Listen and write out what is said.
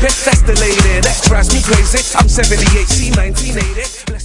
That's the lady that drives me crazy. I'm 78, she 1980.